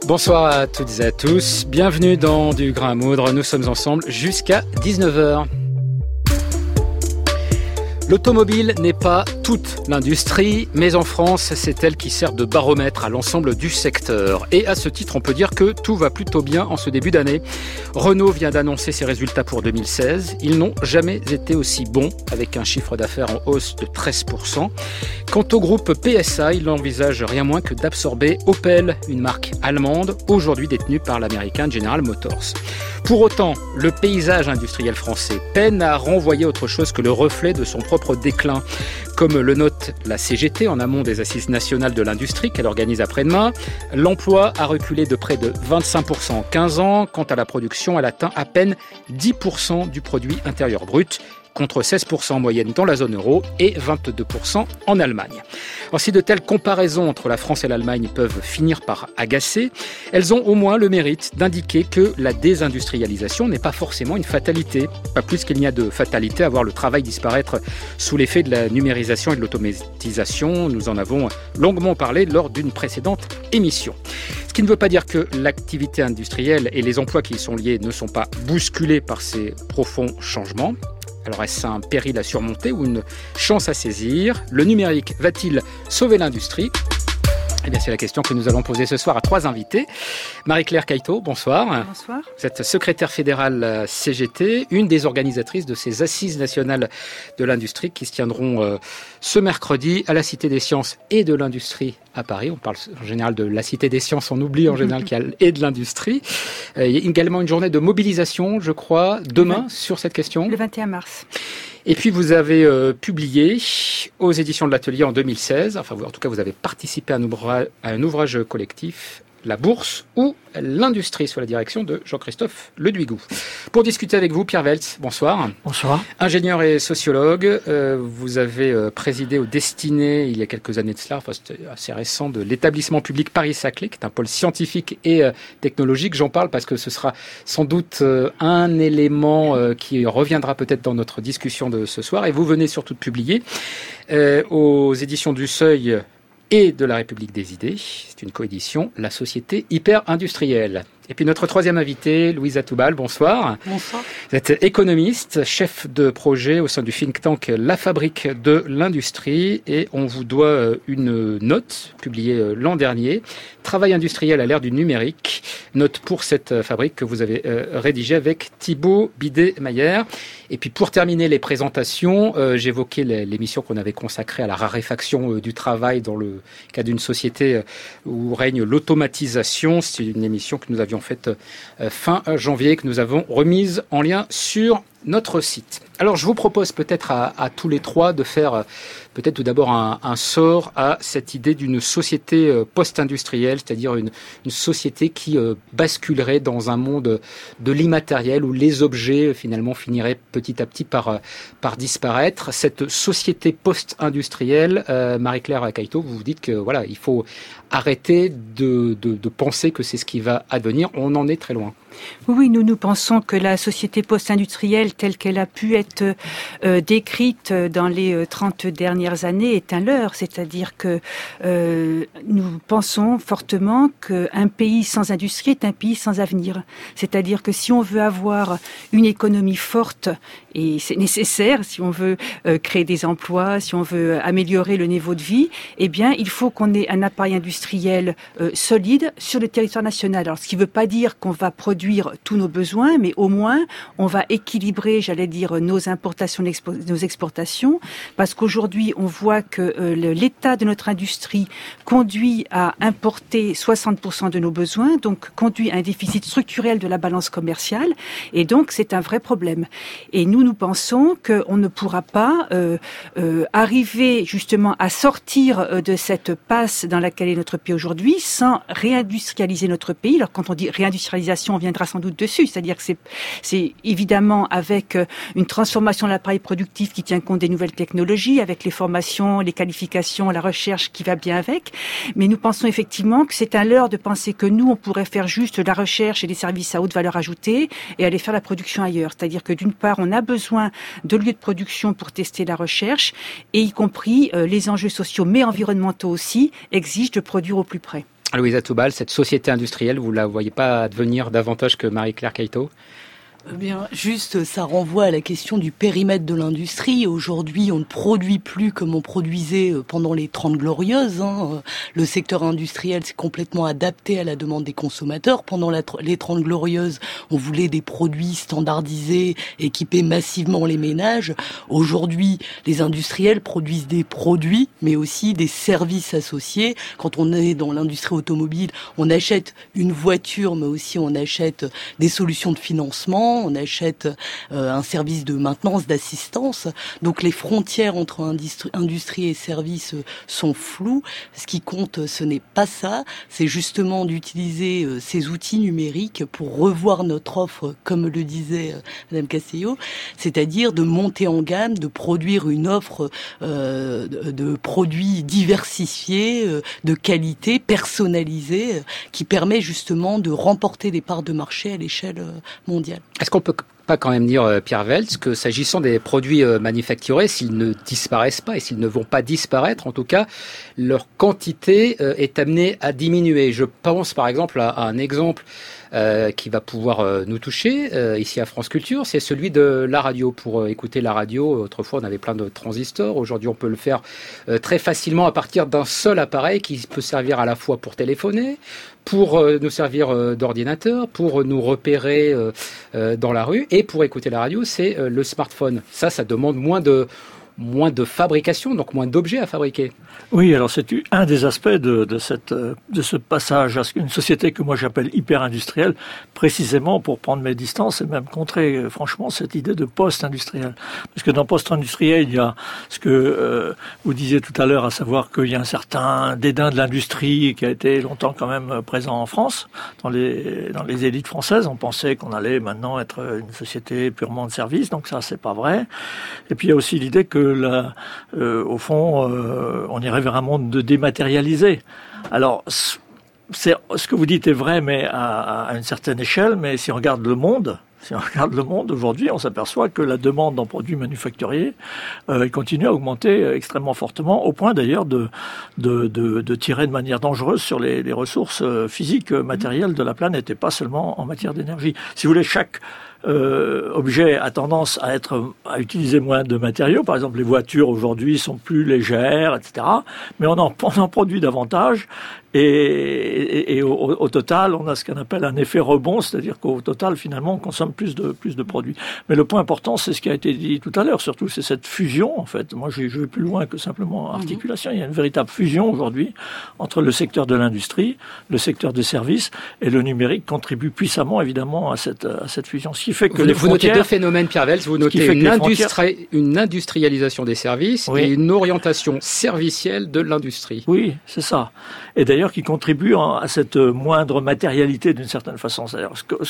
Bonsoir à toutes et à tous, bienvenue dans Du Grain à Moudre, nous sommes ensemble jusqu'à 19h. L'automobile n'est pas toute l'industrie, mais en France, c'est elle qui sert de baromètre à l'ensemble du secteur. Et à ce titre, on peut dire que tout va plutôt bien en ce début d'année. Renault vient d'annoncer ses résultats pour 2016. Ils n'ont jamais été aussi bons, avec un chiffre d'affaires en hausse de 13%. Quant au groupe PSA, il n'envisage rien moins que d'absorber Opel, une marque allemande, aujourd'hui détenue par l'américain General Motors. Pour autant, le paysage industriel français peine à renvoyer autre chose que le reflet de son propre déclin. Comme le note la CGT en amont des Assises nationales de l'industrie qu'elle organise après-demain, l'emploi a reculé de près de 25% en 15 ans. Quant à la production, elle atteint à peine 10% du produit intérieur brut, contre 16% en moyenne dans la zone euro et 22% en Allemagne. Alors, si de telles comparaisons entre la France et l'Allemagne peuvent finir par agacer, elles ont au moins le mérite d'indiquer que la désindustrialisation n'est pas forcément une fatalité. Pas plus qu'il n'y a de fatalité à voir le travail disparaître sous l'effet de la numérisation et de l'automatisation. Nous en avons longuement parlé lors d'une précédente émission. Ce qui ne veut pas dire que l'activité industrielle et les emplois qui y sont liés ne sont pas bousculés par ces profonds changements. Alors est-ce un péril à surmonter ou une chance à saisir ? Le numérique va-t-il sauver l'industrie ? Eh bien, c'est la question que nous allons poser ce soir à trois invités. Marie-Claire Cailleteau, bonsoir. Bonsoir. Vous êtes secrétaire fédérale CGT, une des organisatrices de ces assises nationales de l'industrie qui se tiendront ce mercredi à la Cité des Sciences et de l'Industrie à Paris. On parle en général de la Cité des Sciences, on oublie en général qu'il y a et de l'industrie. Il y a également une journée de mobilisation, je crois, demain sur cette question. Le 21 mars. Et puis vous avez publié aux éditions de l'Atelier en 2016, enfin en tout cas vous avez participé à un ouvrage collectif, La Bourse ou l'Industrie, sous la direction de Jean-Christophe Leduigou. Pour discuter avec vous, Pierre Weltz, bonsoir. Bonsoir. Ingénieur et sociologue, vous avez présidé aux destinées, il y a quelques années de cela, enfin c'était assez récent, de l'établissement public Paris-Saclay, qui est un pôle scientifique et technologique. J'en parle parce que ce sera sans doute un élément qui reviendra peut-être dans notre discussion de ce soir. Et vous venez surtout de publier aux éditions du Seuil et de la République des idées, c'est une coédition, La société hyper-industrielle. Et puis notre troisième invité, Louisa Toubal, bonsoir. Bonsoir. Vous êtes économiste, chef de projet au sein du think tank La Fabrique de l'Industrie, et on vous doit une note publiée l'an dernier, Travail industriel à l'ère du numérique, note pour cette fabrique que vous avez rédigée avec Thibaut Bidet-Mayer. Et puis pour terminer les présentations, j'évoquais l'émission qu'on avait consacrée à la raréfaction du travail dans le cas d'une société où règne l'automatisation. C'est une émission que nous avions faite fin janvier, que nous avons remise en lien sur notre site. Alors je vous propose peut-être à tous les trois de faire peut-être tout d'abord un sort à cette idée d'une société post-industrielle, c'est-à-dire une société qui basculerait dans un monde de l'immatériel où les objets finalement finiraient petit à petit par disparaître. Cette société post-industrielle, Marie-Claire Cailleteau, vous vous dites que voilà, il faut arrêter de penser que c'est ce qui va advenir. On en est très loin. Oui, nous pensons que la société post-industrielle telle qu'elle a pu être décrite dans les 30 dernières années est un leurre. C'est-à-dire que nous pensons fortement qu'un pays sans industrie est un pays sans avenir. C'est-à-dire que si on veut avoir une économie forte, et c'est nécessaire, si on veut créer des emplois, si on veut améliorer le niveau de vie, eh bien, il faut qu'on ait un appareil industriel solide sur le territoire national. Alors, ce qui ne veut pas dire qu'on va produire tous nos besoins, mais au moins, on va équilibrer, j'allais dire, nos importations, nos exportations, parce qu'aujourd'hui, on voit que l'état de notre industrie conduit à importer 60% de nos besoins, donc conduit à un déficit structurel de la balance commerciale, et donc c'est un vrai problème. Et nous pensons qu'on ne pourra pas arriver justement à sortir de cette passe dans laquelle est notre pays aujourd'hui sans réindustrialiser notre pays. Alors quand on dit réindustrialisation, on viendra sans doute dessus, c'est-à-dire que c'est évidemment avec une transformation de l'appareil productif qui tient compte des nouvelles technologies, avec les formations, les qualifications, la recherche qui va bien avec, mais nous pensons effectivement que c'est un leurre de penser que nous, on pourrait faire juste de la recherche et des services à haute valeur ajoutée et aller faire la production ailleurs. C'est-à-dire que d'une part, on a besoin de lieux de production pour tester la recherche, et y compris les enjeux sociaux mais environnementaux aussi exigent de produire au plus près. Louisa Toubal, cette société industrielle, vous la voyez pas advenir davantage que Marie-Claire Cailleteau ? Eh bien, juste, ça renvoie à la question du périmètre de l'industrie. Aujourd'hui, on ne produit plus comme on produisait pendant les 30 Glorieuses. Le secteur industriel s'est complètement adapté à la demande des consommateurs. Pendant les 30 Glorieuses, on voulait des produits standardisés, équiper massivement les ménages. Aujourd'hui, les industriels produisent des produits, mais aussi des services associés. Quand on est dans l'industrie automobile, on achète une voiture, mais aussi on achète des solutions de financement. On achète un service de maintenance, d'assistance. Donc les frontières entre industrie et services sont floues. Ce qui compte, ce n'est pas ça. C'est justement d'utiliser ces outils numériques pour revoir notre offre, comme le disait Madame Castillo, c'est-à-dire de monter en gamme, de produire une offre de produits diversifiés, de qualité, personnalisée, qui permet justement de remporter des parts de marché à l'échelle mondiale. Est-ce qu'on peut pas quand même dire, Pierre Weltz, que s'agissant des produits manufacturés, s'ils ne disparaissent pas et s'ils ne vont pas disparaître, en tout cas, leur quantité est amenée à diminuer. Je pense par exemple à un exemple qui va pouvoir nous toucher ici à France Culture, c'est celui de la radio. Pour écouter la radio, autrefois on avait plein de transistors, aujourd'hui on peut le faire très facilement à partir d'un seul appareil qui peut servir à la fois pour téléphoner, pour nous servir d'ordinateur, pour nous repérer dans la rue, et pour écouter la radio, c'est le smartphone. Ça demande moins de fabrication, donc moins d'objets à fabriquer. Oui, alors c'est un des aspects de ce passage à une société que moi j'appelle hyper-industrielle, précisément pour prendre mes distances et même contrer franchement cette idée de post-industriel. Parce que dans post-industriel, il y a ce que vous disiez tout à l'heure, à savoir qu'il y a un certain dédain de l'industrie qui a été longtemps quand même présent en France, dans les élites françaises. On pensait qu'on allait maintenant être une société purement de services, donc ça c'est pas vrai. Et puis il y a aussi l'idée que au fond, on irait vers un monde de dématérialisé. Alors, ce que vous dites est vrai, mais à une certaine échelle. Mais si on regarde le monde aujourd'hui, on s'aperçoit que la demande en produits manufacturiers continue à augmenter extrêmement fortement, au point d'ailleurs de tirer de manière dangereuse sur les ressources physiques, matérielles de la planète, et pas seulement en matière d'énergie. Si vous voulez, chaque objet a tendance à utiliser moins de matériaux. Par exemple, les voitures aujourd'hui sont plus légères, etc. Mais on en produit davantage. Et au total, on a ce qu'on appelle un effet rebond, c'est-à-dire qu'au total, finalement, on consomme plus de produits. Mais le point important, c'est ce qui a été dit tout à l'heure, surtout, c'est cette fusion, en fait. Moi, je vais plus loin que simplement articulation. Il y a une véritable fusion aujourd'hui entre le secteur de l'industrie, le secteur des services, et le numérique contribue puissamment, évidemment, à cette fusion. Ce qui fait que vous notez deux phénomènes, Pierre Weltz. Vous notez une industrialisation des services, oui, et une orientation servicielle de l'industrie. Oui, c'est ça. Et d'ailleurs, qui contribue à cette moindre matérialité d'une certaine façon. C'est-à-dire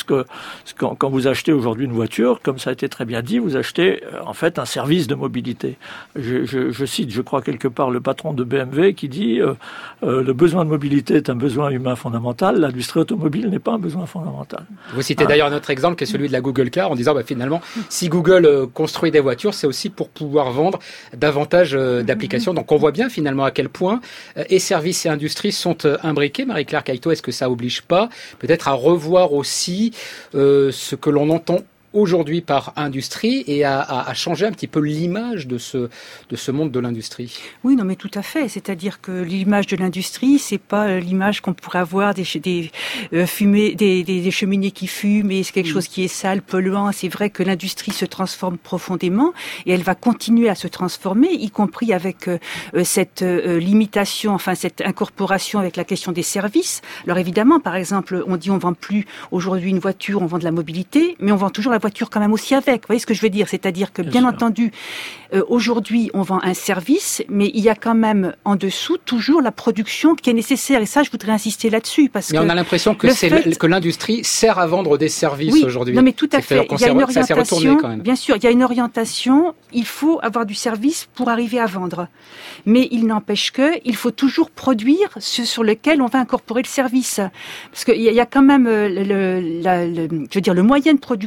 quand vous achetez aujourd'hui une voiture, comme ça a été très bien dit, vous achetez en fait un service de mobilité. Je cite, je crois quelque part, le patron de BMW qui dit le besoin de mobilité est un besoin humain fondamental, l'industrie automobile n'est pas un besoin fondamental. Vous citez d'ailleurs un autre exemple qui est celui de la Google Car, en disant finalement, si Google construit des voitures, c'est aussi pour pouvoir vendre davantage d'applications. Donc on voit bien finalement à quel point et services et industries sont imbriqués. Marie-Claire Cailleteau, est-ce que ça oblige pas peut-être à revoir aussi ce que l'on entend aujourd'hui par industrie et à changer un petit peu l'image de ce monde de l'industrie? Oui, non, mais tout à fait. C'est-à-dire que l'image de l'industrie, c'est pas l'image qu'on pourrait avoir des fumées, des cheminées qui fument, et c'est quelque chose qui est sale, polluant. C'est vrai que l'industrie se transforme profondément et elle va continuer à se transformer, y compris avec cette limitation, enfin cette incorporation avec la question des services. Alors évidemment, par exemple, on dit on vend plus aujourd'hui une voiture, on vend de la mobilité, mais on vend toujours la voiture quand même aussi avec. Vous voyez ce que je veux dire? C'est-à-dire que, bien entendu, aujourd'hui, on vend un service, mais il y a quand même en dessous toujours la production qui est nécessaire. Et ça, je voudrais insister là-dessus. Mais on a l'impression que l'industrie sert à vendre des services aujourd'hui. Non, mais tout à fait. Il y a une orientation. Quand même. Bien sûr, il y a une orientation. Il faut avoir du service pour arriver à vendre. Mais il n'empêche qu'il faut toujours produire ce sur lequel on va incorporer le service. Parce qu'il y a quand même le moyen de production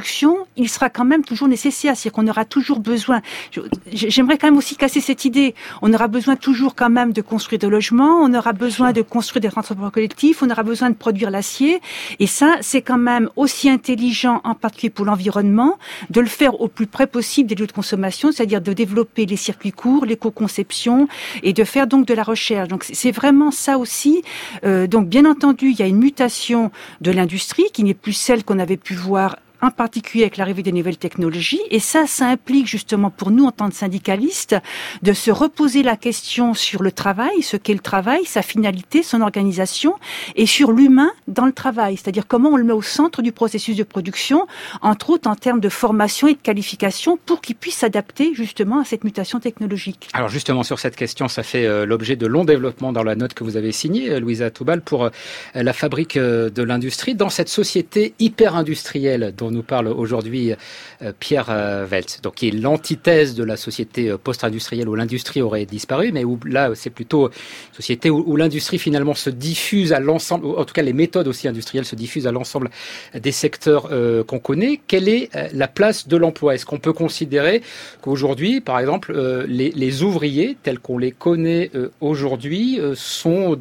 il sera quand même toujours nécessaire. C'est-à-dire qu'on aura toujours besoin. J'aimerais quand même aussi casser cette idée. On aura besoin toujours quand même de construire des logements, on aura besoin de construire des transports collectifs, on aura besoin de produire l'acier. Et ça, c'est quand même aussi intelligent, en particulier pour l'environnement, de le faire au plus près possible des lieux de consommation, c'est-à-dire de développer les circuits courts, l'éco-conception et de faire donc de la recherche. Donc c'est vraiment ça aussi. Donc bien entendu, il y a une mutation de l'industrie qui n'est plus celle qu'on avait pu voir en particulier avec l'arrivée des nouvelles technologies. Et ça implique justement pour nous, en tant que syndicalistes, de se reposer la question sur le travail, ce qu'est le travail, sa finalité, son organisation, et sur l'humain dans le travail. C'est-à-dire comment on le met au centre du processus de production, entre autres en termes de formation et de qualification, pour qu'il puisse s'adapter justement à cette mutation technologique. Alors justement, sur cette question, ça fait l'objet de longs développements dans la note que vous avez signée, Louisa Toubal, pour la fabrique de l'industrie. Dans cette société hyper-industrielle dont nous parle aujourd'hui Pierre Weltz, donc qui est l'antithèse de la société post-industrielle où l'industrie aurait disparu, mais où là c'est plutôt une société où l'industrie finalement se diffuse à l'ensemble, en tout cas les méthodes aussi industrielles se diffusent à l'ensemble des secteurs qu'on connaît. Quelle est la place de l'emploi ? Est-ce qu'on peut considérer qu'aujourd'hui, par exemple, les ouvriers tels qu'on les connaît aujourd'hui sont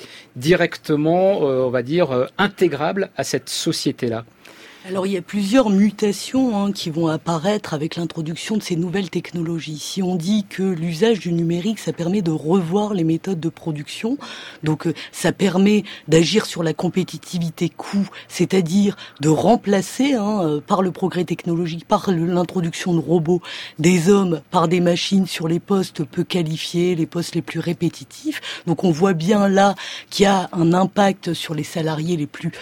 directement, on va dire, intégrables à cette société-là ? Alors il y a plusieurs mutations qui vont apparaître avec l'introduction de ces nouvelles technologies. Si on dit que l'usage du numérique, ça permet de revoir les méthodes de production, donc ça permet d'agir sur la compétitivité coût, c'est-à-dire de remplacer par le progrès technologique, par l'introduction de robots, des hommes par des machines sur les postes peu qualifiés, les postes les plus répétitifs. Donc on voit bien là qu'il y a un impact sur les salariés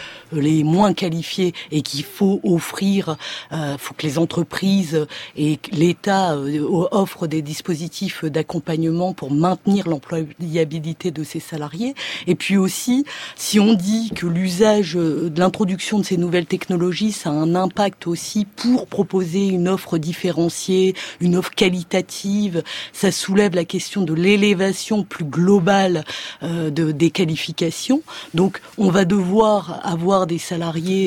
les moins qualifiés et qu'il faut offrir, faut que les entreprises et l'État offrent des dispositifs d'accompagnement pour maintenir l'employabilité de ces salariés. Et puis aussi, si on dit que l'usage de l'introduction de ces nouvelles technologies, ça a un impact aussi pour proposer une offre différenciée, une offre qualitative, ça soulève la question de l'élévation plus globale des qualifications. Donc, on va devoir avoir des salariés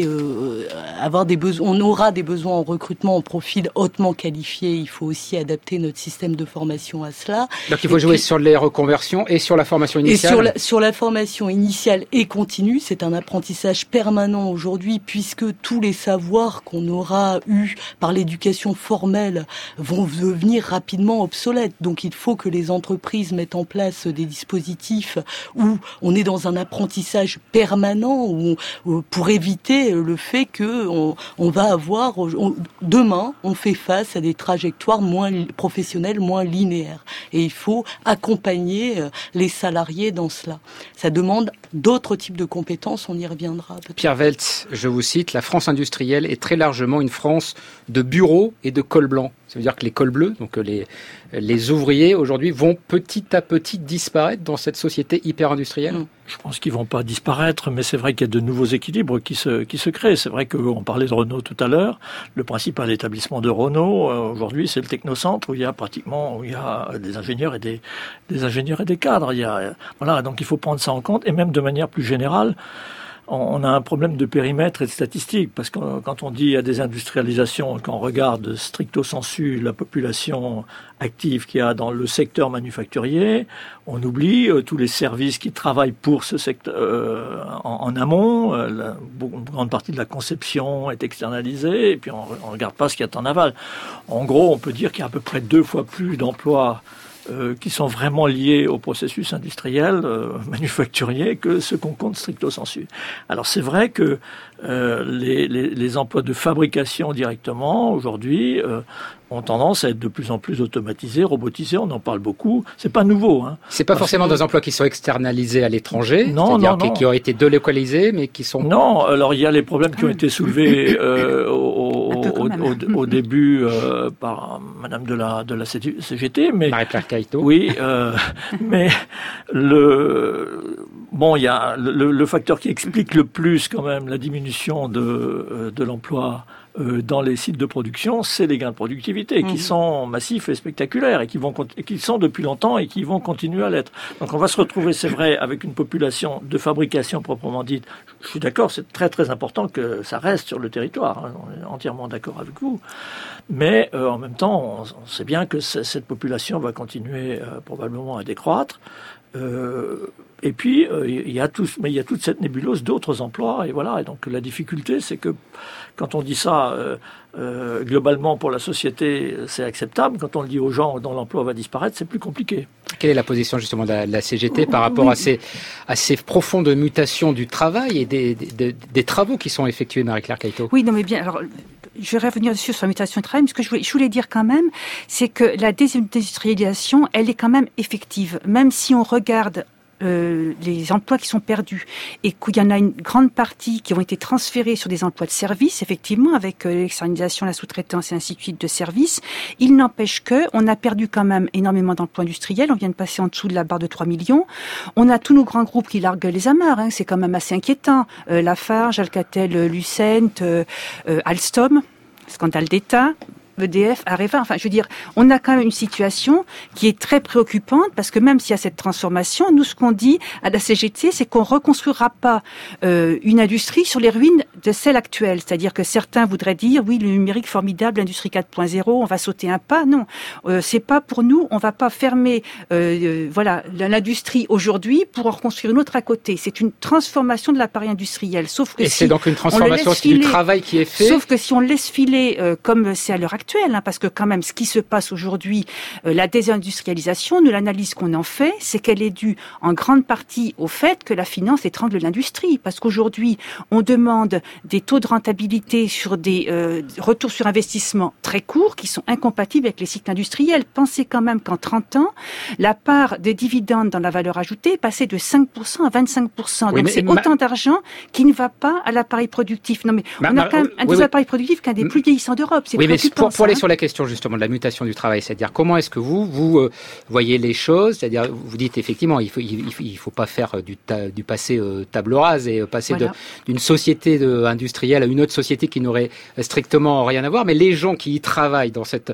on aura des besoins en recrutement en profil hautement qualifié. Il faut aussi adapter notre système de formation à cela. Donc il faut jouer sur les reconversions et sur la formation initiale. Et sur la formation initiale et continue, c'est un apprentissage permanent aujourd'hui, puisque tous les savoirs qu'on aura eus par l'éducation formelle vont devenir rapidement obsolètes. Donc il faut que les entreprises mettent en place des dispositifs où on est dans un apprentissage permanent, pour éviter le fait que on va avoir demain, on fait face à des trajectoires professionnelles moins linéaires. Et il faut accompagner les salariés dans cela. Ça demande d'autres types de compétences, on y reviendra peut-être. Pierre Weltz, je vous cite, la France industrielle est très largement une France de bureaux et de cols blancs. Ça veut dire que les cols bleus, donc les ouvriers aujourd'hui, vont petit à petit disparaître dans cette société hyper-industrielle. Je pense qu'ils vont pas disparaître, mais c'est vrai qu'il y a de nouveaux équilibres qui se créent. C'est vrai qu'on parlait de Renault tout à l'heure. Le principal établissement de Renault, aujourd'hui, c'est le Technocentre où il y a des ingénieurs et des cadres. Voilà, donc il faut prendre ça en compte. Et même de manière plus générale, on a un problème de périmètre et de statistiques, parce que quand on dit il y a des industrialisations, quand on regarde stricto sensu la population active qu'il y a dans le secteur manufacturier, on oublie tous les services qui travaillent pour ce secteur en amont. Une grande partie de la conception est externalisée, et puis on regarde pas ce qu'il y a en aval. En gros, on peut dire qu'il y a à peu près 2 fois plus d'emplois qui sont vraiment liés au processus industriel manufacturier que ce qu'on compte stricto sensu. Alors c'est vrai que les emplois de fabrication directement aujourd'hui ont tendance à être de plus en plus automatisés, robotisés. On en parle beaucoup. C'est pas nouveau. C'est pas forcément des emplois qui sont externalisés à l'étranger, non. Qui ont été délocalisés, mais qui sont... Non, alors il y a les problèmes qui ont été soulevés au début par Madame de la CGT, mais Marie-Claire Caïto. Oui, mais il y a le facteur qui explique le plus quand même la diminution de l'emploi dans les sites de production, c'est les gains de productivité qui sont massifs et spectaculaires et qui sont depuis longtemps et qui vont continuer à l'être. Donc on va se retrouver, c'est vrai, avec une population de fabrication proprement dite. Je suis d'accord, c'est très très important que ça reste sur le territoire. Hein, on est entièrement d'accord avec vous. Mais en même temps, on sait bien que cette population va continuer probablement à décroître. Et puis il y a toute cette nébuleuse d'autres emplois, et voilà. Et donc la difficulté, c'est que quand on dit ça globalement pour la société, c'est acceptable. Quand on le dit aux gens dont l'emploi va disparaître, c'est plus compliqué. Quelle est la position justement de la CGT par rapport à ces profondes mutations du travail et des travaux qui sont effectués, Marie-Claire Cailleteau? Oui, non mais bien, alors je vais revenir dessus sur la mutation du travail, mais ce que je voulais dire quand même, c'est que la désindustrialisation, elle est quand même effective, même si on regarde les emplois qui sont perdus et qu'il y en a une grande partie qui ont été transférés sur des emplois de services, effectivement, avec l'externalisation, la sous-traitance et ainsi de suite de services. Il n'empêche que on a perdu quand même énormément d'emplois industriels. On vient de passer en dessous de la barre de 3 millions. On a tous nos grands groupes qui larguent les amarres. Hein. C'est quand même assez inquiétant. Lafarge, Alcatel, Lucent, Alstom, scandale d'État. EDF, Areva, enfin, je veux dire, on a quand même une situation qui est très préoccupante parce que même s'il y a cette transformation, nous, ce qu'on dit à la CGT, c'est qu'on reconstruira pas une industrie sur les ruines de celle actuelle. C'est-à-dire que certains voudraient dire, oui, le numérique formidable, l'industrie 4.0, on va sauter un pas. Non, c'est pas pour nous. On va pas fermer, l'industrie aujourd'hui pour en reconstruire une autre à côté. C'est une transformation de l'appareil industriel. Sauf que c'est donc une transformation du travail qui est fait. Sauf que si on laisse filer comme c'est à l'heure actuelle, parce que quand même, ce qui se passe aujourd'hui, la désindustrialisation, nous, l'analyse qu'on en fait, c'est qu'elle est due en grande partie au fait que la finance étrangle l'industrie. Parce qu'aujourd'hui, on demande des taux de rentabilité sur des retours sur investissement très courts qui sont incompatibles avec les cycles industriels. Pensez quand même qu'en 30 ans, la part des dividendes dans la valeur ajoutée est passée de 5% à 25%. Oui, donc c'est autant d'argent qui ne va pas à l'appareil productif. Non mais on a quand même un des appareils productifs qu'un des plus vieillissants d'Europe. C'est préoccupant. Pour aller sur la question justement de la mutation du travail, c'est-à-dire comment est-ce que vous voyez les choses, c'est-à-dire vous dites effectivement il faut pas faire du passé table rase et passer d'une société industrielle à une autre société qui n'aurait strictement rien à voir, mais les gens qui y travaillent dans cette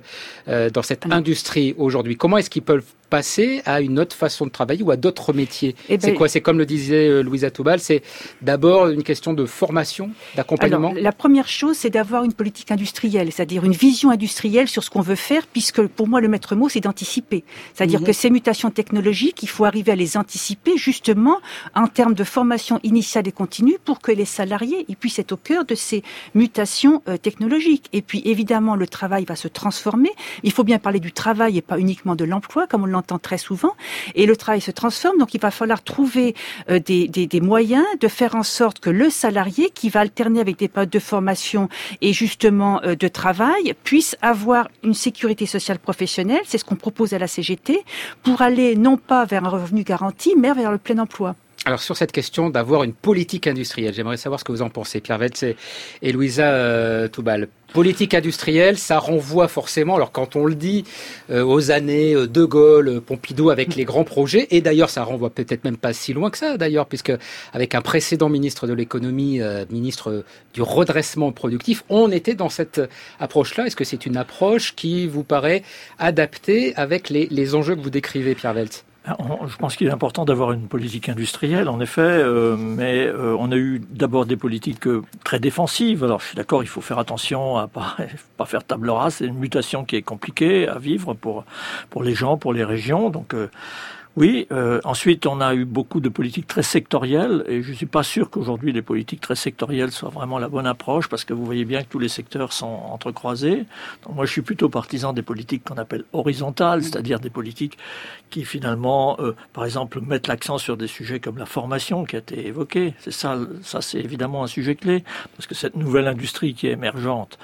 industrie aujourd'hui, comment est-ce qu'ils peuvent passer à une autre façon de travailler ou à d'autres métiers? C'est quoi? C'est comme le disait Louisa Toubal, c'est d'abord une question de formation, d'accompagnement? Alors, la première chose, c'est d'avoir une politique industrielle, c'est-à-dire une vision industrielle sur ce qu'on veut faire, puisque pour moi, le maître mot, c'est d'anticiper. C'est-à-dire que ces mutations technologiques, il faut arriver à les anticiper, justement, en termes de formation initiale et continue, pour que les salariés ils puissent être au cœur de ces mutations technologiques. Et puis, évidemment, le travail va se transformer. Il faut bien parler du travail et pas uniquement de l'emploi, comme on l'entend très souvent, et le travail se transforme, donc il va falloir trouver des moyens de faire en sorte que le salarié qui va alterner avec des périodes de formation et justement de travail puisse avoir une sécurité sociale professionnelle, c'est ce qu'on propose à la CGT, pour aller non pas vers un revenu garanti, mais vers le plein emploi. Alors sur cette question d'avoir une politique industrielle, j'aimerais savoir ce que vous en pensez, Pierre Weltz et Louisa Toubal. Politique industrielle, ça renvoie forcément, alors quand on le dit, aux années De Gaulle, Pompidou avec les grands projets, et d'ailleurs ça renvoie peut-être même pas si loin que ça d'ailleurs, puisque avec un précédent ministre de l'économie, ministre du redressement productif, on était dans cette approche-là. Est-ce que c'est une approche qui vous paraît adaptée avec les enjeux que vous décrivez, Pierre Weltz? Je pense qu'il est important d'avoir une politique industrielle, en effet, mais on a eu d'abord des politiques très défensives. Alors je suis d'accord, il faut faire attention à pas faire table rase. C'est une mutation qui est compliquée à vivre pour les gens, pour les régions. Donc oui, ensuite on a eu beaucoup de politiques très sectorielles et je suis pas sûr qu'aujourd'hui les politiques très sectorielles soient vraiment la bonne approche parce que vous voyez bien que tous les secteurs sont entrecroisés. Donc moi je suis plutôt partisan des politiques qu'on appelle horizontales, c'est-à-dire des politiques qui finalement, par exemple, mettent l'accent sur des sujets comme la formation qui a été évoquée. C'est ça c'est évidemment un sujet clé parce que cette nouvelle industrie qui est émergente,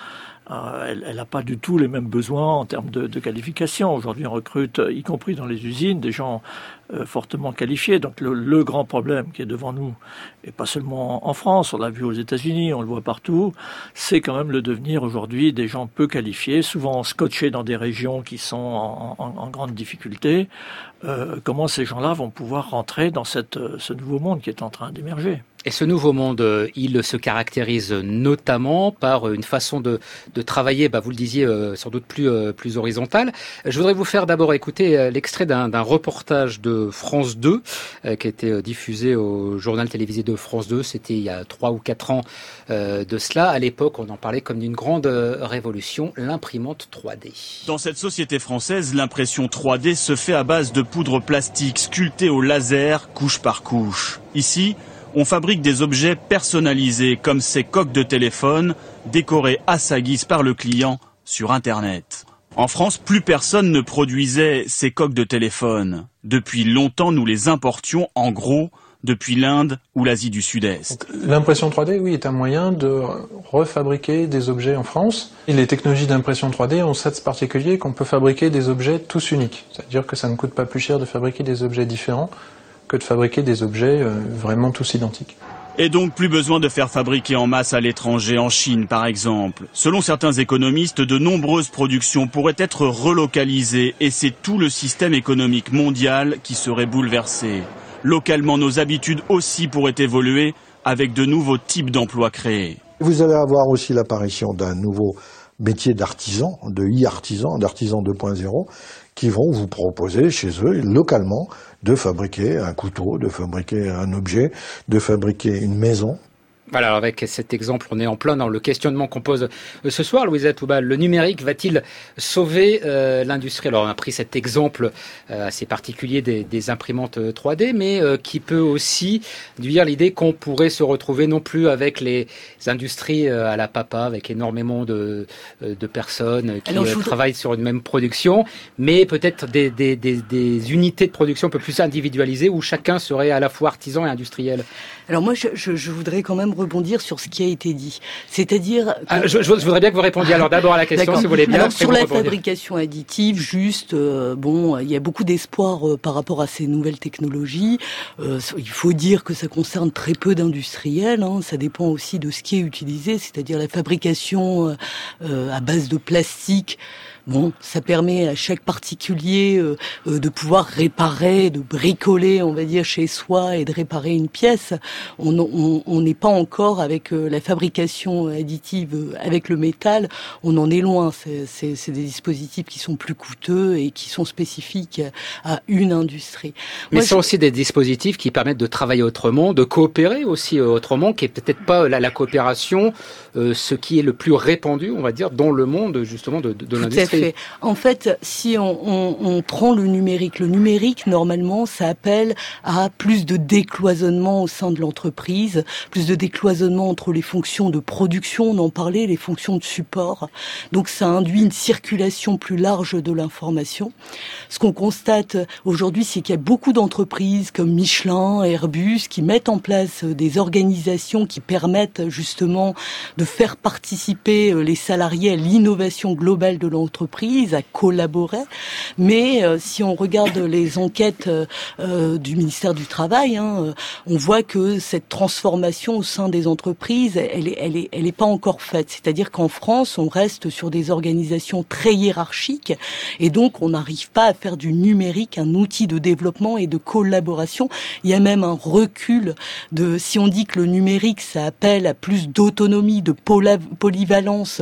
elle n'a pas du tout les mêmes besoins en termes de qualification. Aujourd'hui, on recrute, y compris dans les usines, des gens fortement qualifiés. Donc le grand problème qui est devant nous, et pas seulement en France, on l'a vu aux États-Unis, on le voit partout, c'est quand même le devenir aujourd'hui des gens peu qualifiés, souvent scotchés dans des régions qui sont en grande difficulté. comment ces gens-là vont pouvoir rentrer dans ce nouveau monde qui est en train d'émerger. Et ce nouveau monde, il se caractérise notamment par une façon de travailler, vous le disiez, sans doute plus horizontale. Je voudrais vous faire d'abord écouter l'extrait d'un reportage de France 2 qui a été diffusé au journal télévisé de France 2. C'était il y a 3 ou 4 ans de cela. À l'époque, on en parlait comme d'une grande révolution, l'imprimante 3D. Dans cette société française, l'impression 3D se fait à base de poudre plastique sculptée au laser, couche par couche. Ici, on fabrique des objets personnalisés comme ces coques de téléphone décorées à sa guise par le client sur Internet. En France, plus personne ne produisait ces coques de téléphone. Depuis longtemps, nous les importions en gros depuis l'Inde ou l'Asie du Sud-Est. L'impression 3D, oui, est un moyen de refabriquer des objets en France. Et les technologies d'impression 3D ont ça de particulier qu'on peut fabriquer des objets tous uniques. C'est-à-dire que ça ne coûte pas plus cher de fabriquer des objets différents que de fabriquer des objets vraiment tous identiques. Et donc plus besoin de faire fabriquer en masse à l'étranger, en Chine par exemple. Selon certains économistes, de nombreuses productions pourraient être relocalisées et c'est tout le système économique mondial qui serait bouleversé. Localement, nos habitudes aussi pourraient évoluer avec de nouveaux types d'emplois créés. Vous allez avoir aussi l'apparition d'un nouveau métier d'artisan, de e-artisan, d'artisan 2.0, qui vont vous proposer chez eux, localement, de fabriquer un couteau, de fabriquer un objet, de fabriquer une maison. Voilà, alors avec cet exemple, on est en plein dans le questionnement qu'on pose ce soir, Louisa Toubal. Le numérique va-t-il sauver l'industrie? Alors on a pris cet exemple assez particulier des imprimantes 3D, mais qui peut aussi dire l'idée qu'on pourrait se retrouver non plus avec les industries à la papa, avec énormément de personnes qui travaillent sur une même production, mais peut-être des unités de production un peu plus individualisées où chacun serait à la fois artisan et industriel. Alors moi, je voudrais quand même rebondir sur ce qui a été dit. C'est-à-dire... Je voudrais bien que vous répondiez alors d'abord à la question, si vous voulez bien. Alors sur la fabrication additive, juste, il y a beaucoup d'espoir par rapport à ces nouvelles technologies. Il faut dire que ça concerne très peu d'industriels. Ça dépend aussi de ce qui est utilisé, c'est-à-dire la fabrication à base de plastique. Bon, ça permet à chaque particulier de pouvoir réparer, de bricoler, on va dire, chez soi et de réparer une pièce. On n'est pas encore avec la fabrication additive avec le métal, on en est loin. C'est des dispositifs qui sont plus coûteux et qui sont spécifiques à une industrie. Mais ce sont aussi des dispositifs qui permettent de travailler autrement, de coopérer aussi autrement, qui est peut-être pas la coopération, ce qui est le plus répandu, on va dire, dans le monde justement de l'industrie. En fait, si on prend le numérique, normalement, ça appelle à plus de décloisonnement au sein de l'entreprise, plus de décloisonnement entre les fonctions de production, on en parlait, les fonctions de support. Donc ça induit une circulation plus large de l'information. Ce qu'on constate aujourd'hui, c'est qu'il y a beaucoup d'entreprises comme Michelin, Airbus, qui mettent en place des organisations qui permettent justement de faire participer les salariés à l'innovation globale de l'entreprise, à collaborer. Mais si on regarde les enquêtes du ministère du Travail, on voit que cette transformation au sein des entreprises, elle est pas encore faite. C'est-à-dire qu'en France, on reste sur des organisations très hiérarchiques et donc on n'arrive pas à faire du numérique un outil de développement et de collaboration. Il y a même un recul si on dit que le numérique, ça appelle à plus d'autonomie, de polyvalence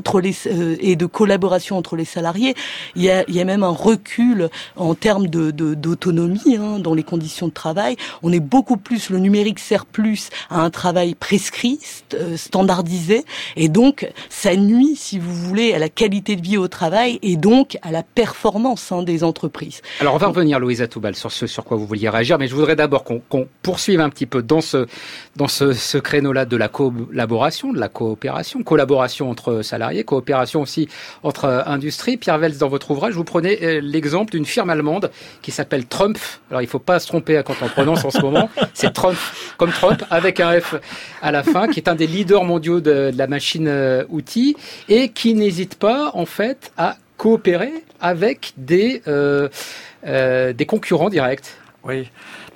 et de collaboration entre les salariés, il y a même un recul en termes d'autonomie dans les conditions de travail. On est beaucoup plus, le numérique sert plus à un travail prescrit, standardisé, et donc ça nuit, si vous voulez, à la qualité de vie au travail et donc à la performance des entreprises. Alors on va revenir, Louisa Toubal, sur ce sur quoi vous vouliez réagir, mais je voudrais d'abord qu'on poursuive un petit peu dans ce créneau-là de la collaboration, de la collaboration entre salariés, coopération aussi entre industries. Pierre Veltz, dans votre ouvrage, vous prenez l'exemple d'une firme allemande qui s'appelle Trumpf. Alors il ne faut pas se tromper quand on prononce en ce moment, c'est Trumpf, comme Trump, avec un F à la fin, qui est un des leaders mondiaux de la machine outil et qui n'hésite pas en fait à coopérer avec des concurrents directs. Oui.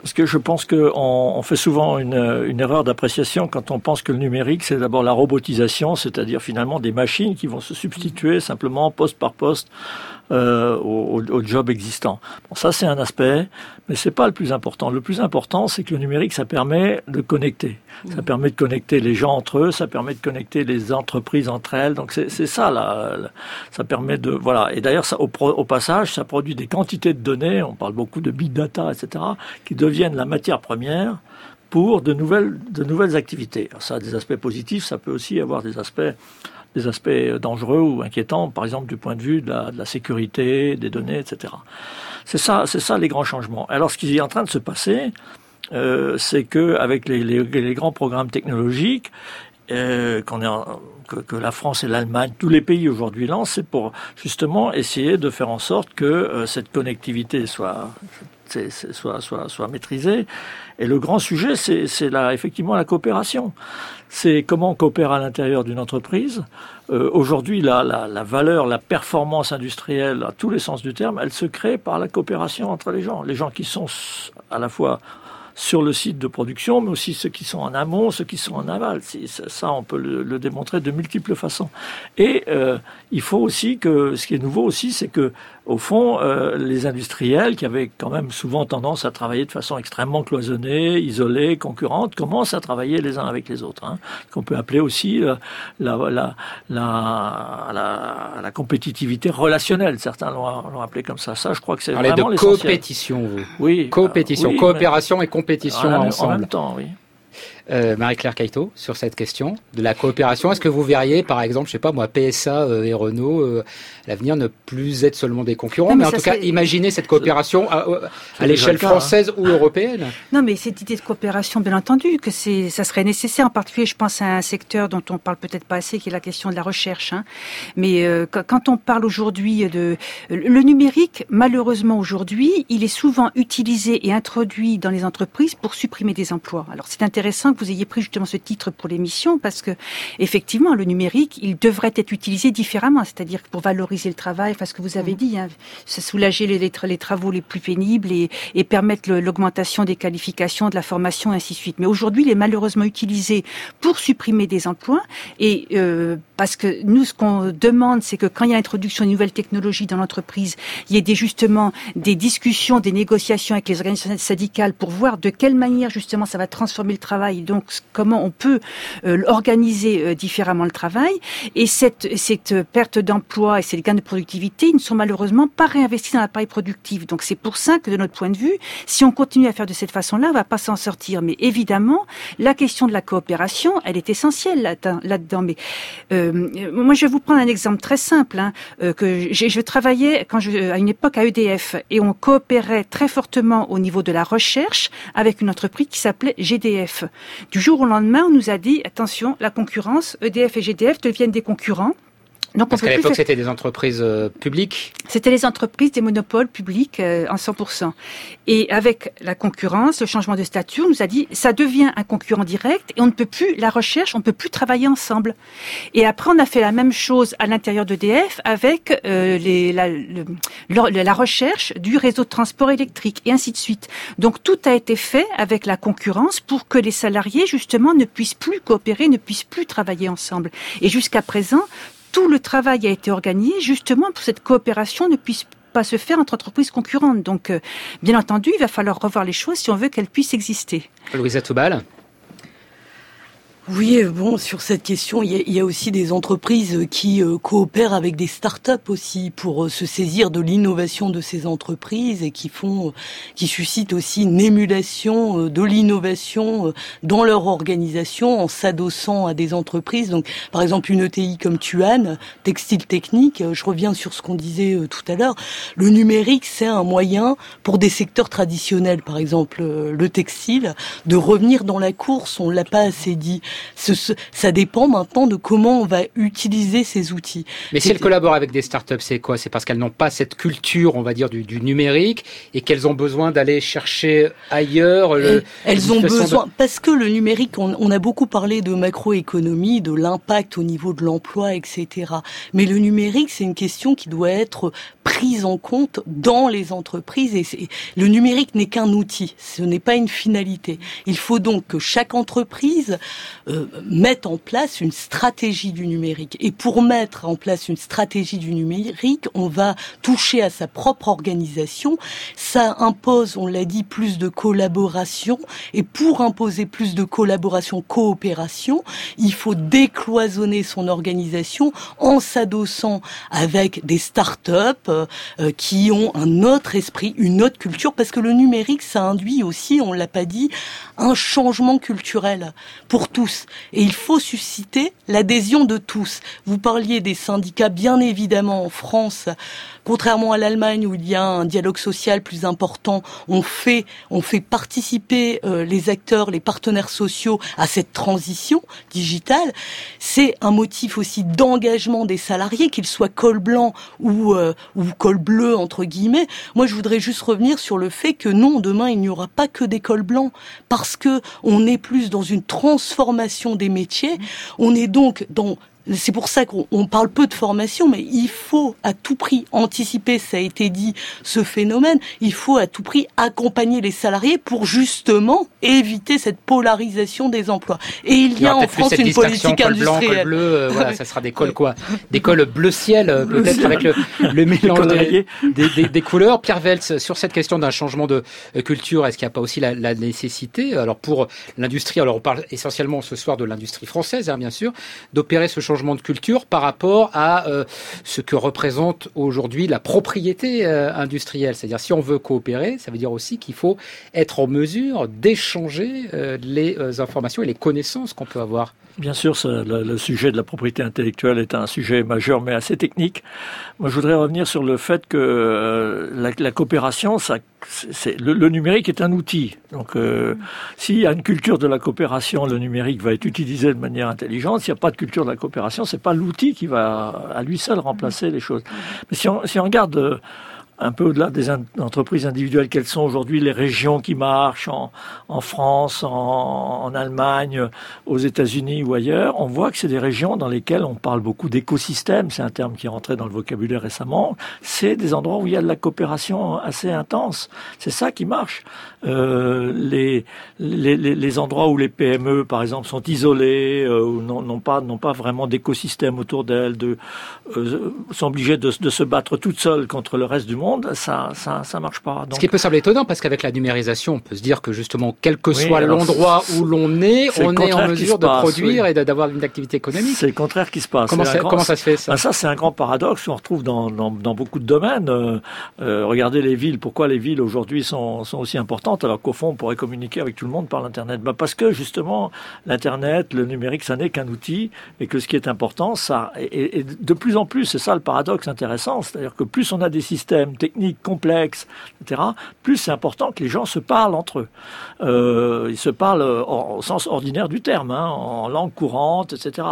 Parce que je pense qu'on fait souvent une erreur d'appréciation quand on pense que le numérique, c'est d'abord la robotisation, c'est-à-dire finalement des machines qui vont se substituer simplement poste par poste au job existant. Bon, ça c'est un aspect, mais c'est pas le plus important. Le plus important, c'est que le numérique, ça permet de connecter. Ça permet de connecter les gens entre eux, ça permet de connecter les entreprises entre elles. Donc c'est ça là. Ça permet de voilà. Et d'ailleurs, ça, au passage, ça produit des quantités de données. On parle beaucoup de big data, etc., qui deviennent la matière première pour de nouvelles activités. Alors ça a des aspects positifs, ça peut aussi avoir des aspects dangereux ou inquiétants, par exemple du point de vue de la sécurité des données, etc. C'est ça les grands changements. Alors ce qui est en train de se passer, c'est que avec les grands programmes technologiques que la France et l'Allemagne, tous les pays aujourd'hui lancent, c'est pour justement essayer de faire en sorte que cette connectivité soit maîtrisée. Et le grand sujet, c'est effectivement la coopération. C'est comment on coopère à l'intérieur d'une entreprise. Aujourd'hui, la valeur, la performance industrielle, à tous les sens du terme, elle se crée par la coopération entre les gens. Les gens qui sont à la fois sur le site de production, mais aussi ceux qui sont en amont, ceux qui sont en aval. Ça, on peut le démontrer de multiples façons. Et il faut aussi que, ce qui est nouveau aussi, c'est que, au fond, les industriels, qui avaient quand même souvent tendance à travailler de façon extrêmement cloisonnée, isolée, concurrente, commencent à travailler les uns avec les autres. Hein, qu'on peut appeler aussi la compétitivité relationnelle. Certains l'ont appelé comme ça. Ça, je crois que c'est vraiment l'essentiel. Parlez de compétition, vous. Oui. Compétition, oui, coopération et compétition ensemble. En même temps, oui. Marie-Claire Cailleteau, sur cette question de la coopération, est-ce que vous verriez, par exemple, je sais pas moi, PSA et Renault, à l'avenir ne plus être seulement des concurrents, non, mais en tout cas, imaginez cette coopération à l'échelle française ou européenne. Non, mais cette idée de coopération, bien entendu, que ça serait nécessaire. En particulier, je pense à un secteur dont on parle peut-être pas assez, qui est la question de la recherche. Hein. Mais quand on parle aujourd'hui le numérique, malheureusement aujourd'hui, il est souvent utilisé et introduit dans les entreprises pour supprimer des emplois. Alors c'est intéressant que vous ayez pris justement ce titre pour l'émission, parce que effectivement, le numérique, il devrait être utilisé différemment, c'est-à-dire pour valoriser le travail, enfin ce que vous avez dit, hein, soulager les travaux les plus pénibles et permettre l'augmentation des qualifications, de la formation, et ainsi de suite. Mais aujourd'hui, il est malheureusement utilisé pour supprimer des emplois, et parce que nous, ce qu'on demande, c'est que quand il y a l'introduction de nouvelles technologies dans l'entreprise, il y ait justement des discussions, des négociations avec les organisations syndicales pour voir de quelle manière justement ça va transformer le travail, donc comment on peut organiser différemment le travail. Et cette perte d'emploi et ces gains de productivité, ils ne sont malheureusement pas réinvestis dans l'appareil productif. Donc c'est pour ça que de notre point de vue, si on continue à faire de cette façon-là, on va pas s'en sortir. Mais évidemment, la question de la coopération, elle est essentielle là-dedans. Mais moi, je vais vous prendre un exemple très simple. Hein, que je travaillais à une époque à EDF, et on coopérait très fortement au niveau de la recherche avec une entreprise qui s'appelait GDF. Du jour au lendemain, on nous a dit, attention, la concurrence, EDF et GDF deviennent des concurrents. Donc parce qu'à l'époque, c'était des entreprises publiques. C'était les entreprises, des monopoles publics en 100%. Et avec la concurrence, le changement de statut, on nous a dit, ça devient un concurrent direct et on ne peut plus, la recherche, on ne peut plus travailler ensemble. Et après, on a fait la même chose à l'intérieur d'EDF avec la recherche du réseau de transport électrique et ainsi de suite. Donc tout a été fait avec la concurrence pour que les salariés, justement, ne puissent plus coopérer, ne puissent plus travailler ensemble. Et jusqu'à présent, tout le travail a été organisé justement pour que cette coopération ne puisse pas se faire entre entreprises concurrentes. Donc, bien entendu, il va falloir revoir les choses si on veut qu'elles puissent exister. Louisa Toubal. Oui, bon, sur cette question, il y a aussi des entreprises qui coopèrent avec des start-up aussi pour se saisir de l'innovation de ces entreprises et qui suscitent aussi une émulation de l'innovation dans leur organisation en s'adossant à des entreprises. Donc, par exemple, une ETI comme Tuan, Textile Technique, je reviens sur ce qu'on disait tout à l'heure, le numérique, c'est un moyen pour des secteurs traditionnels, par exemple le textile, de revenir dans la course, on l'a pas assez dit. Ça dépend maintenant de comment on va utiliser ces outils. Mais si elles collaborent avec des startups, c'est quoi? C'est parce qu'elles n'ont pas cette culture, on va dire, du numérique, et qu'elles ont besoin d'aller chercher ailleurs. Elles ont besoin, parce que le numérique, on a beaucoup parlé de macroéconomie, de l'impact au niveau de l'emploi, etc. Mais le numérique, c'est une question qui doit être prise en compte dans les entreprises. Et le numérique n'est qu'un outil, ce n'est pas une finalité. Il faut donc que chaque entreprise mette en place une stratégie du numérique. Et pour mettre en place une stratégie du numérique, on va toucher à sa propre organisation. Ça impose, on l'a dit, plus de collaboration. Et pour imposer plus de collaboration, coopération, il faut décloisonner son organisation en s'adossant avec des start-up qui ont un autre esprit, une autre culture, parce que le numérique, ça induit aussi, on l'a pas dit, un changement culturel pour tous. Et il faut susciter l'adhésion de tous. Vous parliez des syndicats, bien évidemment, en France, contrairement à l'Allemagne où il y a un dialogue social plus important, on fait participer les acteurs, les partenaires sociaux à cette transition digitale. C'est un motif aussi d'engagement des salariés, qu'ils soient col blanc ou col bleu entre guillemets. Moi, je voudrais juste revenir sur le fait que non, demain il n'y aura pas que des cols blancs, parce que on est plus dans une transformation des métiers. On est donc dans C'est pour ça qu'on parle peu de formation, mais il faut à tout prix anticiper, ça a été dit, ce phénomène. Il faut à tout prix accompagner les salariés pour justement éviter cette polarisation des emplois. Et il y a en France une politique col blanc, industrielle. col bleu, voilà, ça sera des cols quoi, des cols bleu ciel, peut-être avec le mélange des couleurs. Pierre Veltz, sur cette question d'un changement de culture, est-ce qu'il n'y a pas aussi la nécessité, alors pour l'industrie, alors on parle essentiellement ce soir de l'industrie française, bien sûr, d'opérer ce changement de culture par rapport à ce que représente aujourd'hui la propriété industrielle. C'est-à-dire, si on veut coopérer, ça veut dire aussi qu'il faut être en mesure d'échanger les informations et les connaissances qu'on peut avoir. Bien sûr, le sujet de la propriété intellectuelle est un sujet majeur, mais assez technique. Moi, je voudrais revenir sur le fait que la coopération, le numérique est un outil. Donc, s'il y a une culture de la coopération, le numérique va être utilisé de manière intelligente. S'il n'y a pas de culture de la coopération, c'est pas l'outil qui va à lui seul remplacer les choses. Mais si on regarde un peu au-delà des entreprises individuelles, quelles sont aujourd'hui les régions qui marchent en France, en Allemagne, aux États-Unis ou ailleurs, on voit que c'est des régions dans lesquelles on parle beaucoup d'écosystèmes, c'est un terme qui est rentré dans le vocabulaire récemment, c'est des endroits où il y a de la coopération assez intense. C'est ça qui marche. Les endroits où les PME, par exemple, sont isolées, ou n'ont pas vraiment d'écosystème autour d'elles, sont obligées de se battre toutes seules contre le reste du monde, ça marche pas. Donc, ce qui peut sembler étonnant, parce qu'avec la numérisation, on peut se dire que justement, quel que soit l'endroit où l'on est, on est en mesure de produire et d'avoir une activité économique. C'est le contraire qui se passe. Comment ça se fait, ça? Ça, c'est un grand paradoxe qu'on retrouve dans beaucoup de domaines. Regardez les villes. Pourquoi les villes aujourd'hui sont aussi importantes, alors qu'au fond, on pourrait communiquer avec tout le monde par l'Internet? Parce que justement, l'Internet, le numérique, ça n'est qu'un outil, et que ce qui est important, et de plus en plus, c'est ça le paradoxe intéressant, c'est-à-dire que plus on a des systèmes techniques complexes, etc., plus c'est important que les gens se parlent entre eux. Ils se parlent au sens ordinaire du terme, en langue courante, etc.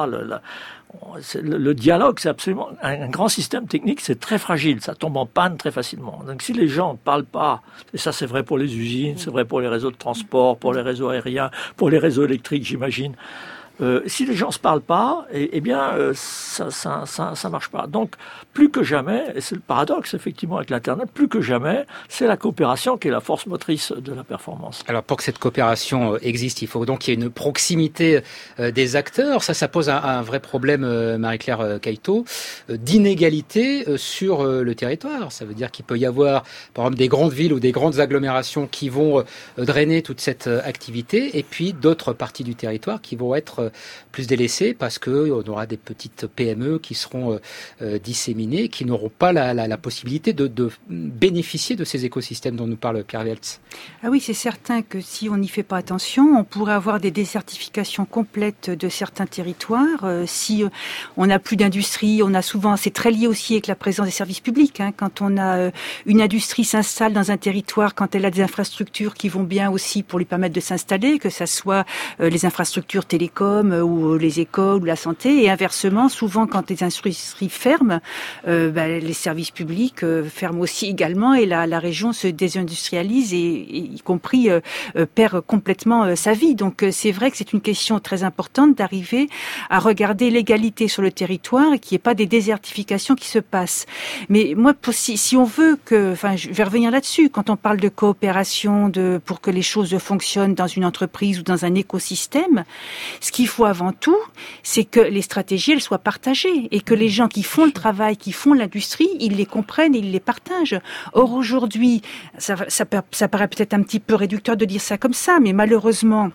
Le dialogue, c'est absolument un grand système technique, c'est très fragile, ça tombe en panne très facilement. Donc si les gens ne parlent pas, et ça c'est vrai pour les usines, c'est vrai pour les réseaux de transport, pour les réseaux aériens, pour les réseaux électriques, j'imagine. Si les gens se parlent pas, ça marche pas. Donc, plus que jamais, et c'est le paradoxe effectivement avec l'Internet, plus que jamais, c'est la coopération qui est la force motrice de la performance. Alors, pour que cette coopération existe, il faut donc qu'il y ait une proximité des acteurs. Ça pose un vrai problème, Marie-Claire Cailleteau, d'inégalité sur le territoire. Ça veut dire qu'il peut y avoir, par exemple, des grandes villes ou des grandes agglomérations qui vont drainer toute cette activité, et puis d'autres parties du territoire qui vont être plus délaissés parce qu'on aura des petites PME qui seront disséminées, qui n'auront pas la possibilité de bénéficier de ces écosystèmes dont nous parle Pierre Veltz. Ah oui, c'est certain que si on n'y fait pas attention, on pourrait avoir des désertifications complètes de certains territoires. Si on n'a plus d'industrie, on a souvent, c'est très lié aussi avec la présence des services publics. Quand on a une industrie s'installe dans un territoire, quand elle a des infrastructures qui vont bien aussi pour lui permettre de s'installer, que ça soit les infrastructures télécom, télécoms ou les écoles ou la santé. Et inversement, souvent quand les industries ferment, les services publics ferment aussi également et la région se désindustrialise et y compris perd complètement sa vie. Donc c'est vrai que c'est une question très importante d'arriver à regarder l'égalité sur le territoire et qu'il n'y ait pas des désertifications qui se passent. Mais moi, si on veut je vais revenir là-dessus, quand on parle de coopération, pour que les choses fonctionnent dans une entreprise ou dans un écosystème, ce qu'il faut avant tout, c'est que les stratégies, elles soient partagées et que les gens qui font le travail, qui font l'industrie, ils les comprennent et ils les partagent. Or, aujourd'hui, ça paraît peut-être un petit peu réducteur de dire ça comme ça, mais malheureusement,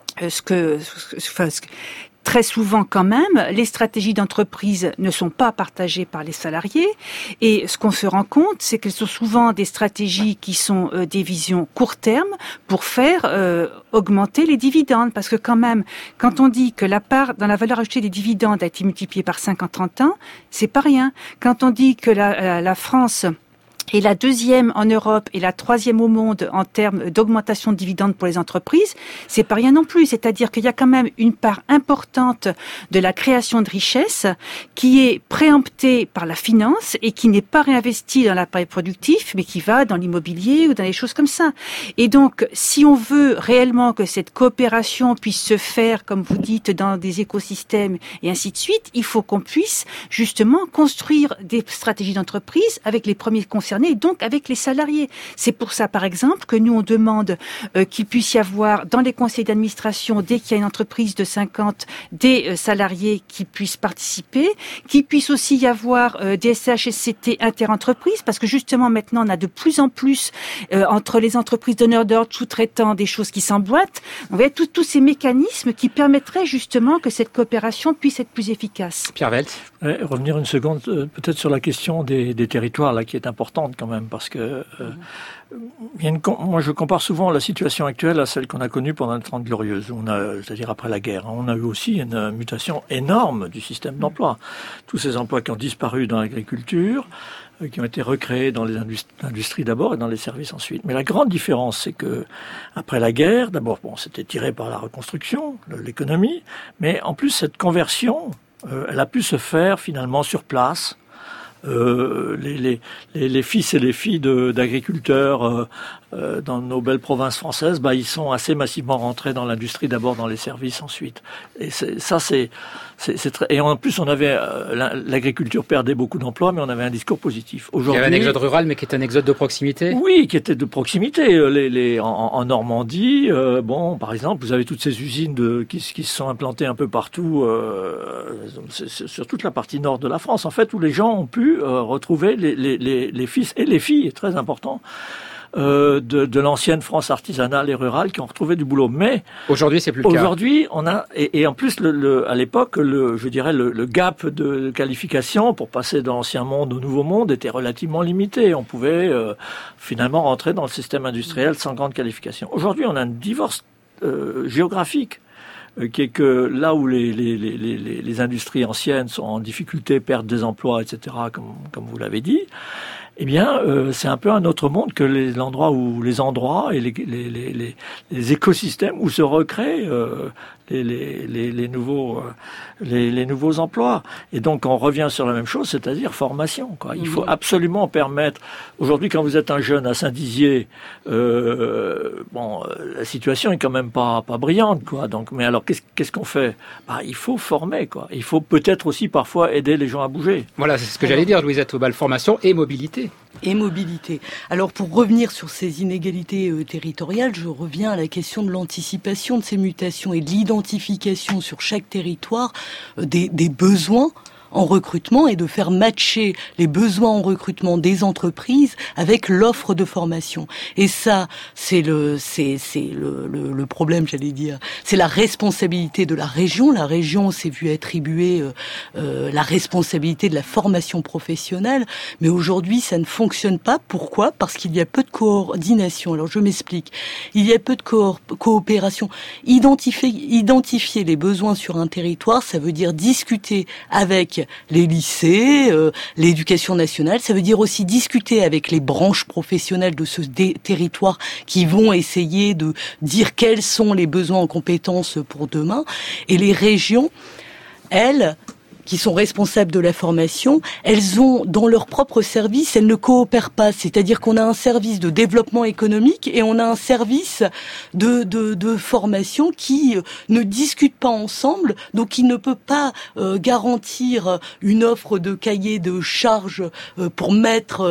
très souvent quand même, les stratégies d'entreprise ne sont pas partagées par les salariés et ce qu'on se rend compte, c'est qu'elles sont souvent des stratégies qui sont des visions court terme pour faire augmenter les dividendes. Parce que quand même, quand on dit que la part dans la valeur ajoutée des dividendes a été multipliée par 5 en 30 ans, c'est pas rien. Quand on dit que la France est la deuxième en Europe et la troisième au monde en termes d'augmentation de dividendes pour les entreprises, c'est pas rien non plus. C'est-à-dire qu'il y a quand même une part importante de la création de richesse qui est préemptée par la finance et qui n'est pas réinvestie dans l'appareil productif, mais qui va dans l'immobilier ou dans des choses comme ça. Et donc, si on veut réellement que cette coopération puisse se faire, comme vous dites, dans des écosystèmes et ainsi de suite, il faut qu'on puisse justement construire des stratégies d'entreprise avec les premiers concernés et donc avec les salariés. C'est pour ça, par exemple, que nous, on demande qu'il puisse y avoir dans les conseils d'administration, dès qu'il y a une entreprise de 50, des salariés qui puissent participer, qu'il puisse aussi y avoir des SCHSCT interentreprises, parce que justement, maintenant, on a de plus en plus, entre les entreprises donneurs d'ordre, sous-traitants, des choses qui s'emboîtent. On va tous ces mécanismes qui permettraient justement que cette coopération puisse être plus efficace. Pierre Welt. Revenir une seconde, peut-être sur la question des territoires, là, qui est importante quand même, parce que moi je compare souvent la situation actuelle à celle qu'on a connue pendant les 30 Glorieuses, c'est-à-dire après la guerre. On a eu aussi une mutation énorme du système d'emploi. Tous ces emplois qui ont disparu dans l'agriculture, qui ont été recréés dans les industries d'abord et dans les services ensuite. Mais la grande différence, c'est que après la guerre, d'abord, c'était tiré par la reconstruction, l'économie, mais en plus cette conversion, elle a pu se faire finalement sur place. Les fils et les filles d'agriculteurs dans nos belles provinces françaises, ils sont assez massivement rentrés dans l'industrie, d'abord dans les services ensuite. Et c'est très. Et en plus, on avait l'agriculture perdait beaucoup d'emplois, mais on avait un discours positif. Aujourd'hui, il y avait un exode rural, mais qui est un exode de proximité. Oui, qui était de proximité. En Normandie, par exemple, vous avez toutes ces usines qui se sont implantées un peu partout, sur toute la partie nord de la France, en fait, où les gens ont pu retrouver les fils et les filles, très important, de l'ancienne France artisanale et rurale qui ont retrouvé du boulot. Mais aujourd'hui, c'est plus le cas. Aujourd'hui, on a et en plus à l'époque, le gap de qualification pour passer de l'ancien monde au nouveau monde était relativement limité. On pouvait finalement rentrer dans le système industriel sans grande qualification. Aujourd'hui, on a un divorce géographique. Qui est que là où les industries anciennes sont en difficulté, perdent des emplois, etc., comme vous l'avez dit, eh bien, c'est un peu un autre monde que les endroits et les écosystèmes où se recréent les nouveaux emplois. Et donc, on revient sur la même chose, c'est-à-dire formation, quoi. Il faut absolument permettre. Aujourd'hui, quand vous êtes un jeune à Saint-Dizier, la situation est quand même pas brillante, quoi. Donc, mais alors, qu'est-ce qu'on fait? Il faut former, quoi. Il faut peut-être aussi parfois aider les gens à bouger. Voilà, c'est ce que j'allais dire, Louisette Aubal, formation et mobilité. Et mobilité. Alors, pour revenir sur ces inégalités territoriales, je reviens à la question de l'anticipation de ces mutations et de l'identification sur chaque territoire des besoins en recrutement et de faire matcher les besoins en recrutement des entreprises avec l'offre de formation. Et ça, c'est le problème, j'allais dire. C'est la responsabilité de la région. La région s'est vue attribuer la responsabilité de la formation professionnelle, mais aujourd'hui, ça ne fonctionne pas. Pourquoi? Parce qu'il y a peu de coordination. Alors, je m'explique. Il y a peu de coopération. Identifier les besoins sur un territoire, ça veut dire discuter avec avec les lycées, l'éducation nationale. Ça veut dire aussi discuter avec les branches professionnelles de ce territoire qui vont essayer de dire quels sont les besoins en compétences pour demain. Et les régions, elles, qui sont responsables de la formation, elles ont dans leur propre service, elles ne coopèrent pas. C'est-à-dire qu'on a un service de développement économique et on a un service de formation qui ne discutent pas ensemble, donc qui ne peut pas garantir une offre de cahier de charges pour mettre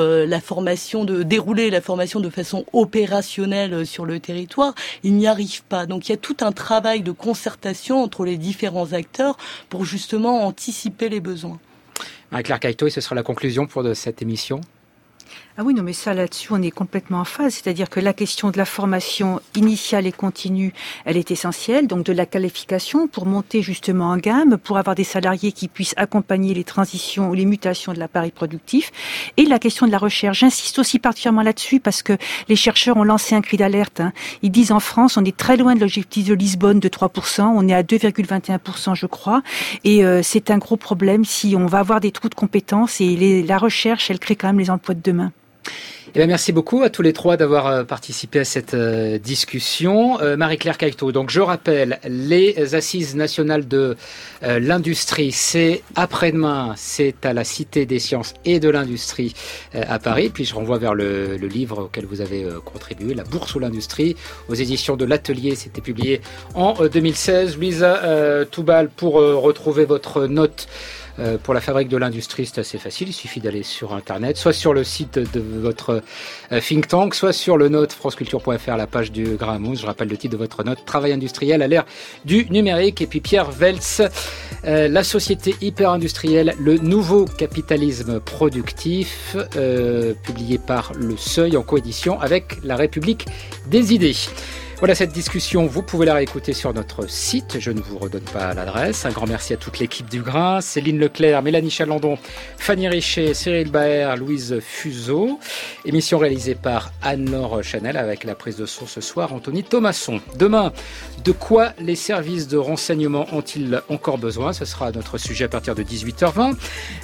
dérouler la formation de façon opérationnelle sur le territoire. Ils n'y arrivent pas. Donc il y a tout un travail de concertation entre les différents acteurs pour justement anticiper les besoins. Marie-Claire Cailleteau, et ce sera la conclusion pour cette émission. Ah oui, non, mais ça, là-dessus, on est complètement en phase. C'est-à-dire que la question de la formation initiale et continue, elle est essentielle. Donc, de la qualification pour monter justement en gamme, pour avoir des salariés qui puissent accompagner les transitions ou les mutations de l'appareil productif. Et la question de la recherche. J'insiste aussi particulièrement là-dessus parce que les chercheurs ont lancé un cri d'alerte. Ils disent en France, on est très loin de l'objectif de Lisbonne de 3%. On est à 2,21%, je crois. Et c'est un gros problème si on va avoir des trous de compétences et la recherche, elle crée quand même les emplois de demain. Eh bien, merci beaucoup à tous les trois d'avoir participé à cette discussion. Marie-Claire Cailleteau, donc je rappelle, les Assises nationales de l'industrie, c'est après-demain, c'est à la Cité des sciences et de l'industrie à Paris. Puis je renvoie vers le livre auquel vous avez contribué, La bourse ou l'industrie, aux éditions de l'Atelier. C'était publié en 2016. Louisa Toubal, pour retrouver votre note pour la fabrique de l'industrie, c'est assez facile. Il suffit d'aller sur Internet, soit sur le site de votre think tank, soit sur le note franceculture.fr, la page du Grammont. Je rappelle le titre de votre note, Travail industriel à l'ère du numérique. Et puis Pierre Veltz, la société hyper-industrielle, le nouveau capitalisme productif, publié par Le Seuil en coédition avec La République des idées. Voilà, cette discussion, vous pouvez la réécouter sur notre site. Je ne vous redonne pas l'adresse. Un grand merci à toute l'équipe du Grain. Céline Leclerc, Mélanie Chalandon, Fanny Richet, Cyril Baer, Louise Fuseau. Émission réalisée par Anne-Laure Chanel avec la prise de son ce soir, Anthony Thomasson. Demain, de quoi les services de renseignement ont-ils encore besoin ? Ce sera notre sujet à partir de 18h20.